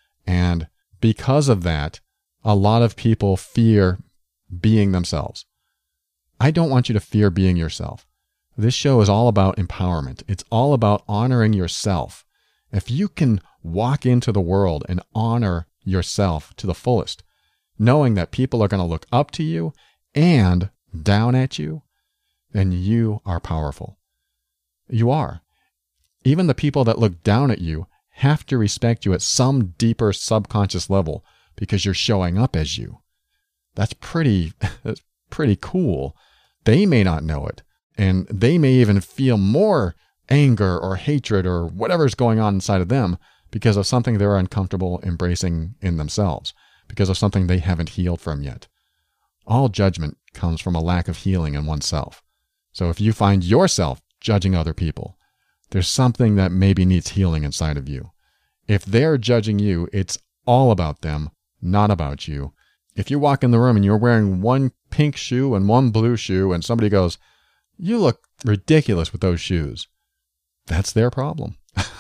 [SPEAKER 1] And because of that, a lot of people fear being themselves. I don't want you to fear being yourself. This show is all about empowerment. It's all about honoring yourself. If you can walk into the world and honor yourself to the fullest, knowing that people are going to look up to you and down at you, then you are powerful. You are. Even the people that look down at you have to respect you at some deeper subconscious level because you're showing up as you. That's pretty, that's pretty cool. They may not know it, and they may even feel more anger or hatred or whatever's going on inside of them because of something they're uncomfortable embracing in themselves, because of something they haven't healed from yet. All judgment comes from a lack of healing in oneself. So if you find yourself judging other people. There's something that maybe needs healing inside of you. If they're judging you, it's all about them, not about you. If you walk in the room and you're wearing one pink shoe and one blue shoe and somebody goes, "You look ridiculous with those shoes," that's their problem.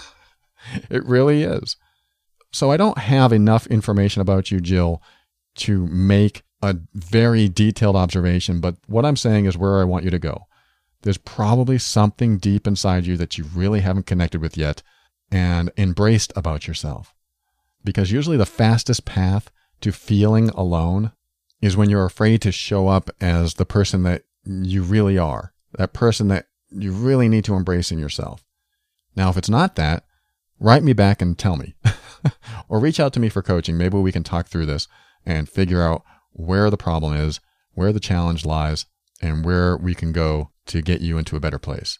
[SPEAKER 1] It really is. So I don't have enough information about you, Jill, to make a very detailed observation, but what I'm saying is where I want you to go. There's probably something deep inside you that you really haven't connected with yet and embraced about yourself. Because usually the fastest path to feeling alone is when you're afraid to show up as the person that you really are, that person that you really need to embrace in yourself. Now, if it's not that, write me back and tell me. Or reach out to me for coaching. Maybe we can talk through this and figure out where the problem is, where the challenge lies, and where we can go to get you into a better place.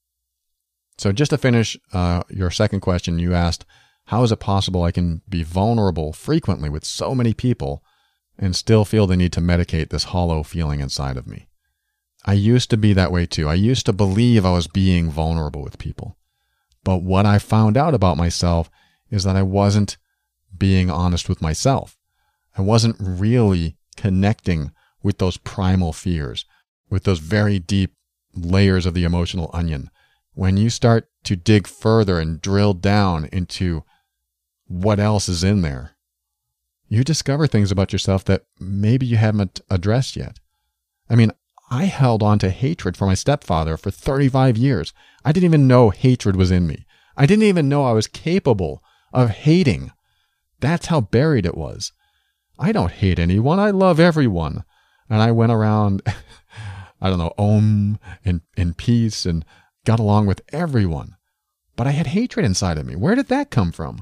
[SPEAKER 1] So just to finish uh, your second question, you asked, how is it possible I can be vulnerable frequently with so many people and still feel the need to medicate this hollow feeling inside of me? I used to be that way too. I used to believe I was being vulnerable with people. But what I found out about myself is that I wasn't being honest with myself. I wasn't really connecting with those primal fears, with those very deep layers of the emotional onion. When you start to dig further and drill down into what else is in there, you discover things about yourself that maybe you haven't addressed yet. I mean, I held on to hatred for my stepfather for thirty-five years. I didn't even know hatred was in me. I didn't even know I was capable of hating. That's how buried it was. I don't hate anyone. I love everyone. And I went around, I don't know, om and in peace and got along with everyone. But I had hatred inside of me. Where did that come from?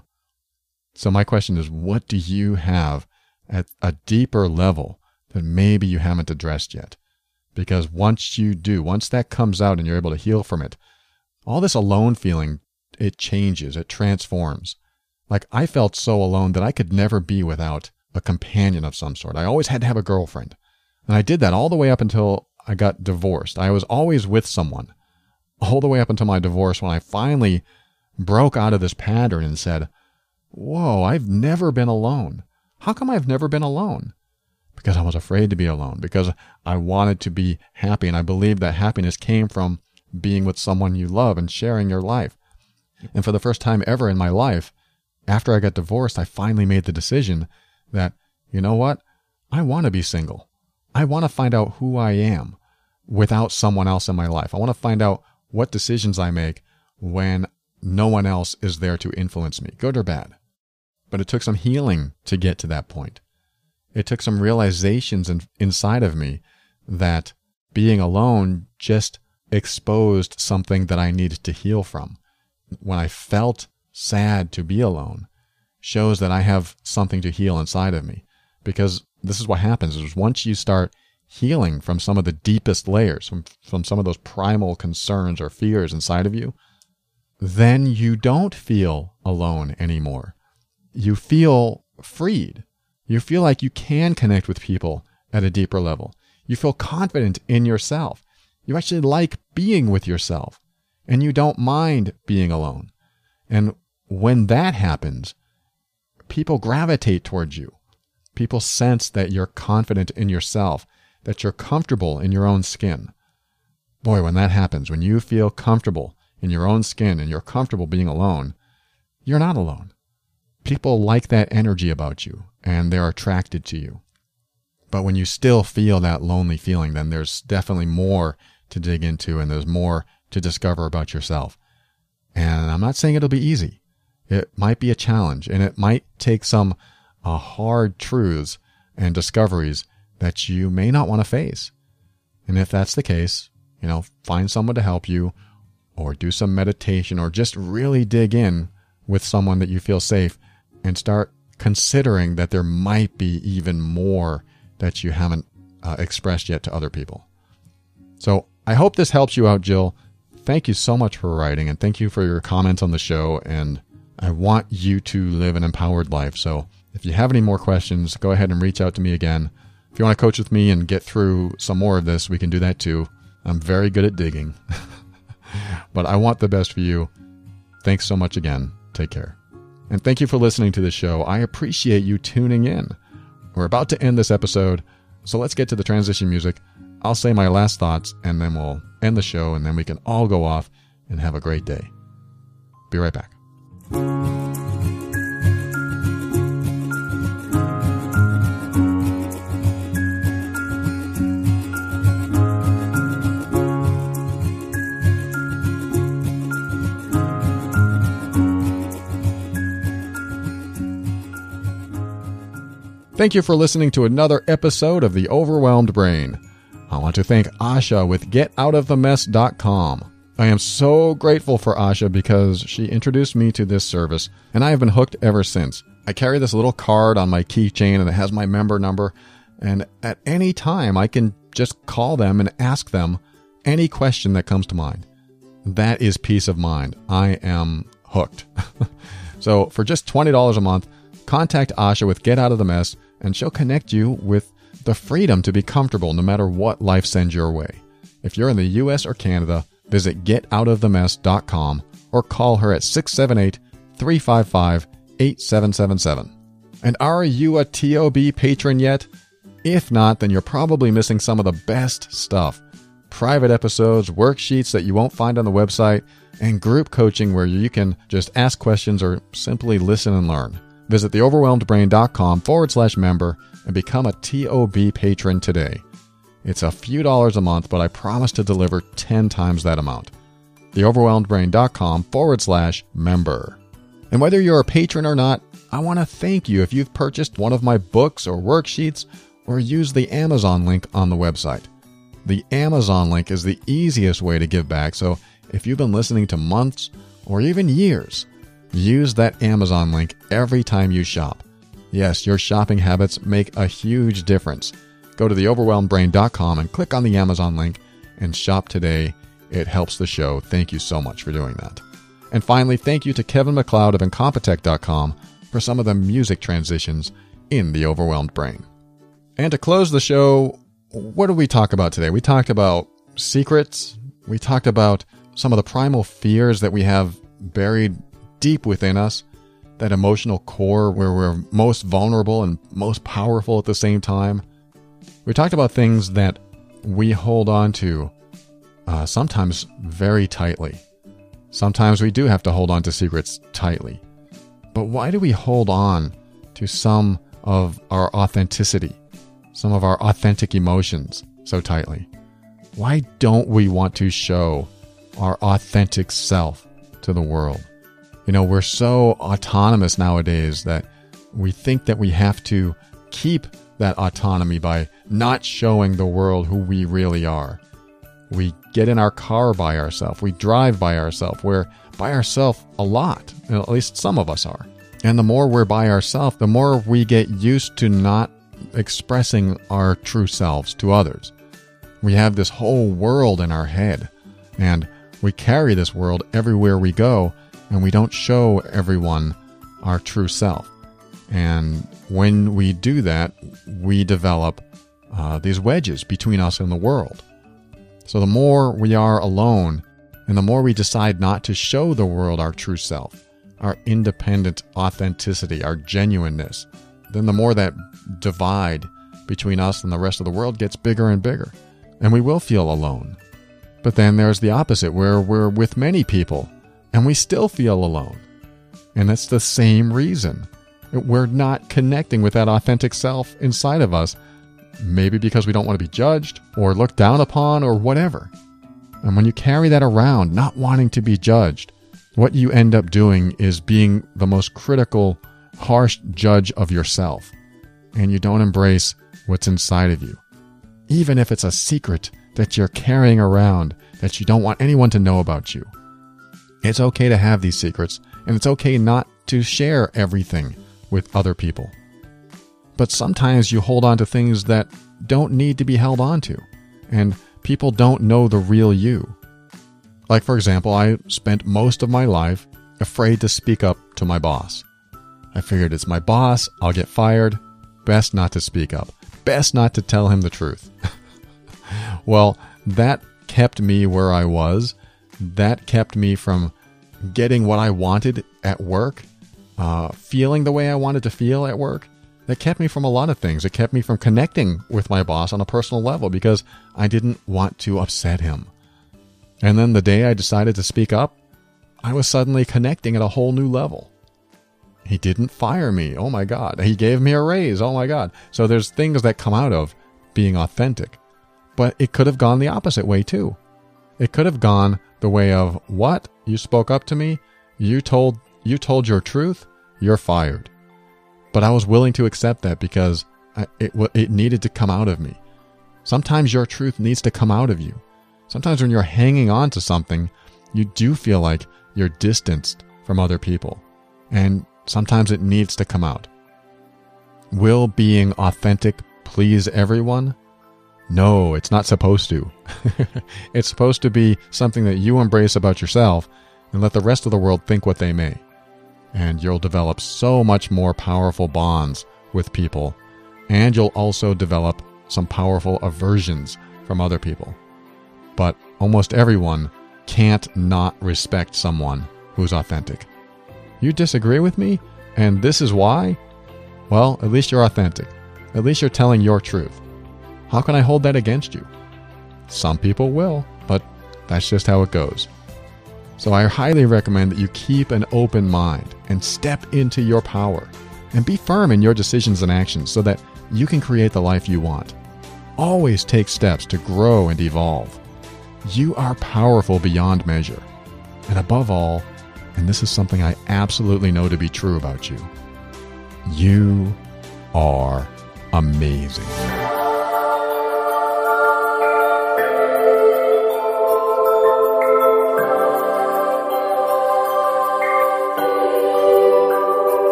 [SPEAKER 1] So my question is, what do you have at a deeper level that maybe you haven't addressed yet? Because once you do, once that comes out and you're able to heal from it, all this alone feeling, it changes, it transforms. Like I felt so alone that I could never be without a companion of some sort. I always had to have a girlfriend. And I did that all the way up until I got divorced. I was always with someone, all the way up until my divorce, when I finally broke out of this pattern and said, whoa, I've never been alone. How come I've never been alone? Because I was afraid to be alone, because I wanted to be happy, and I believed that happiness came from being with someone you love and sharing your life. And for the first time ever in my life, after I got divorced, I finally made the decision that, you know what? I want to be single. I want to find out who I am without someone else in my life. I want to find out what decisions I make when no one else is there to influence me, good or bad. But it took some healing to get to that point. It took some realizations in, inside of me that being alone just exposed something that I needed to heal from. When I felt sad to be alone, shows that I have something to heal inside of me. Because this is what happens, is once you start healing from some of the deepest layers, from, from some of those primal concerns or fears inside of you, then you don't feel alone anymore. You feel freed. You feel like you can connect with people at a deeper level. You feel confident in yourself. You actually like being with yourself, and you don't mind being alone. And when that happens, people gravitate towards you. People sense that you're confident in yourself, that you're comfortable in your own skin. Boy, when that happens, when you feel comfortable in your own skin and you're comfortable being alone, you're not alone. People like that energy about you, and they're attracted to you. But when you still feel that lonely feeling, then there's definitely more to dig into, and there's more to discover about yourself. And I'm not saying it'll be easy. It might be a challenge, and it might take some uh, hard truths and discoveries that you may not want to face. And if that's the case, you know, find someone to help you, or do some meditation, or just really dig in with someone that you feel safe and start considering that there might be even more that you haven't uh, expressed yet to other people. So I hope this helps you out, Jill. Thank you so much for writing, and thank you for your comments on the show. And I want you to live an empowered life. So if you have any more questions, go ahead and reach out to me again. If you want to coach with me and get through some more of this, we can do that too. I'm very good at digging. but I want the best for you. Thanks so much again. Take care. And thank you for listening to the show. I appreciate you tuning in. We're about to end this episode, so let's get to the transition music. I'll say my last thoughts, and then we'll end the show, and then we can all go off and have a great day. Be right back. Thank you for listening to another episode of The Overwhelmed Brain. I want to thank Asha with get out of the mess dot com. I am so grateful for Asha because she introduced me to this service, and I have been hooked ever since. I carry this little card on my keychain, and it has my member number, and at any time I can just call them and ask them any question that comes to mind. That is peace of mind. I am hooked. So for just twenty dollars a month, contact Asha with Get Out of the Mess, and she'll connect you with the freedom to be comfortable no matter what life sends your way. If you're in the U S or Canada, visit get out of the mess dot com or call her at six seven eight, three five five, eight seven seven seven. And are you a T O B patron yet? If not, then you're probably missing some of the best stuff. Private episodes, worksheets that you won't find on the website, and group coaching where you can just ask questions or simply listen and learn. Visit theoverwhelmedbrain.com forward slash member and become a T O B patron today. It's a few dollars a month, but I promise to deliver ten times that amount. Theoverwhelmedbrain.com forward slash member. And whether you're a patron or not, I want to thank you if you've purchased one of my books or worksheets or used the Amazon link on the website. The Amazon link is the easiest way to give back, so if you've been listening to months or even years, use that Amazon link every time you shop. Yes, your shopping habits make a huge difference. Go to the overwhelmed brain dot com and click on the Amazon link and shop today. It helps the show. Thank you so much for doing that. And finally, thank you to Kevin MacLeod of Incompetech dot com for some of the music transitions in The Overwhelmed Brain. And to close the show, what did we talk about today? We talked about secrets. We talked about some of the primal fears that we have buried deep within us, that emotional core where we're most vulnerable and most powerful at the same time. We talked about things that we hold on to uh, sometimes very tightly. Sometimes we do have to hold on to secrets tightly. But why do we hold on to some of our authenticity, some of our authentic emotions so tightly? Why don't we want to show our authentic self to the world? You know, we're so autonomous nowadays that we think that we have to keep that autonomy by not showing the world who we really are. We get in our car by ourselves. We drive by ourselves. We're by ourselves a lot. At least some of us are. And the more we're by ourselves, the more we get used to not expressing our true selves to others. We have this whole world in our head, and we carry this world everywhere we go, and we don't show everyone our true self. And when we do that, we develop uh, these wedges between us and the world. So the more we are alone, and the more we decide not to show the world our true self, our independent authenticity, our genuineness, then the more that divide between us and the rest of the world gets bigger and bigger. And we will feel alone. But then there's the opposite, where we're with many people, and we still feel alone. And that's the same reason. We're not connecting with that authentic self inside of us, maybe because we don't want to be judged or looked down upon or whatever. And when you carry that around, not wanting to be judged, what you end up doing is being the most critical, harsh judge of yourself. And you don't embrace what's inside of you. Even if it's a secret that you're carrying around that you don't want anyone to know about you. It's okay to have these secrets, and it's okay not to share everything with other people. But sometimes you hold on to things that don't need to be held on to, and people don't know the real you. Like, for example, I spent most of my life afraid to speak up to my boss. I figured it's my boss, I'll get fired, best not to speak up, best not to tell him the truth. Well, that kept me where I was, that kept me from getting what I wanted at work, uh, feeling the way I wanted to feel at work. That kept me from a lot of things. It kept me from connecting with my boss on a personal level because I didn't want to upset him. And then the day I decided to speak up, I was suddenly connecting at a whole new level. He didn't fire me. Oh my God. He gave me a raise. Oh my God. So there's things that come out of being authentic. But it could have gone the opposite way too. It could have gone the way of, what? You spoke up to me? You told you told your truth? You're fired. But I was willing to accept that because I, it it needed to come out of me. Sometimes your truth needs to come out of you. Sometimes when you're hanging on to something, you do feel like you're distanced from other people. And sometimes it needs to come out. Will being authentic please everyone? No, it's not supposed to. It's supposed to be something that you embrace about yourself and let the rest of the world think what they may. And you'll develop so much more powerful bonds with people. And you'll also develop some powerful aversions from other people. But almost everyone can't not respect someone who's authentic. You disagree with me, and this is why? Well, at least you're authentic. At least you're telling your truth. How can I hold that against you? Some people will, but that's just how it goes. So I highly recommend that you keep an open mind and step into your power and be firm in your decisions and actions so that you can create the life you want. Always take steps to grow and evolve. You are powerful beyond measure. And above all, and this is something I absolutely know to be true about you, you are amazing.